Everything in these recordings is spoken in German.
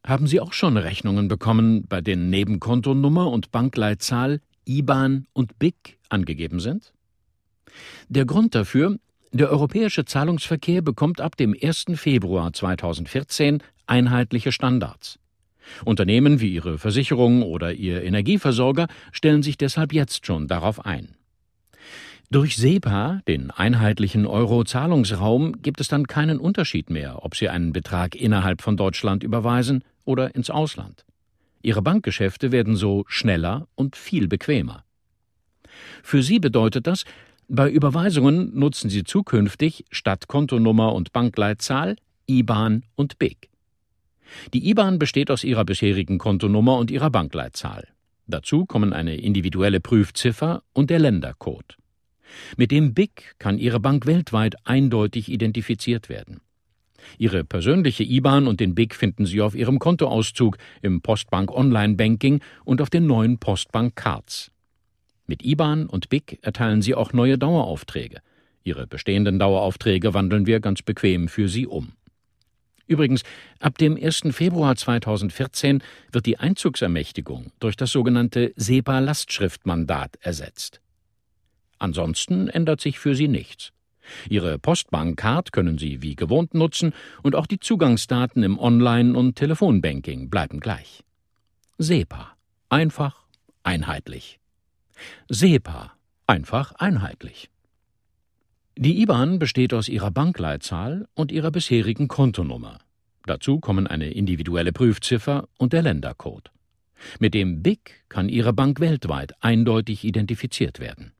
Haben Sie auch schon Rechnungen bekommen, bei denen neben Kontonummer und Bankleitzahl IBAN und BIC angegeben sind? Der Grund dafür: Der europäische Zahlungsverkehr bekommt ab dem 1. Februar 2014 einheitliche Standards. Unternehmen wie Ihre Versicherung oder Ihr Energieversorger stellen sich deshalb jetzt schon darauf ein. Durch SEPA, den einheitlichen Euro-Zahlungsraum, gibt es dann keinen Unterschied mehr, ob Sie einen Betrag innerhalb von Deutschland überweisen oder ins Ausland. Ihre Bankgeschäfte werden so schneller und viel bequemer. Für Sie bedeutet das: Bei Überweisungen nutzen Sie zukünftig statt Kontonummer und Bankleitzahl IBAN und BIC. Die IBAN besteht aus Ihrer bisherigen Kontonummer und Ihrer Bankleitzahl. Dazu kommen eine individuelle Prüfziffer und der Ländercode. Mit dem BIC kann Ihre Bank weltweit eindeutig identifiziert werden. Ihre persönliche IBAN und den BIC finden Sie auf Ihrem Kontoauszug, im Postbank Online-Banking und auf den neuen Postbank Cards. Mit IBAN und BIC erteilen Sie auch neue Daueraufträge. Ihre bestehenden Daueraufträge wandeln wir ganz bequem für Sie um. Übrigens, ab dem 1. Februar 2014 wird die Einzugsermächtigung durch das sogenannte SEPA-Lastschriftmandat ersetzt. Ansonsten ändert sich für Sie nichts. Ihre Postbank-Card können Sie wie gewohnt nutzen und auch die Zugangsdaten im Online- und Telefonbanking bleiben gleich. SEPA. Einfach, einheitlich. SEPA. Einfach, einheitlich. Die IBAN besteht aus Ihrer Bankleitzahl und Ihrer bisherigen Kontonummer. Dazu kommen eine individuelle Prüfziffer und der Ländercode. Mit dem BIC kann Ihre Bank weltweit eindeutig identifiziert werden.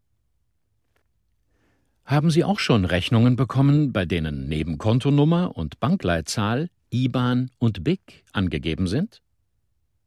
Haben Sie auch schon Rechnungen bekommen, bei denen neben Kontonummer und Bankleitzahl IBAN und BIC angegeben sind?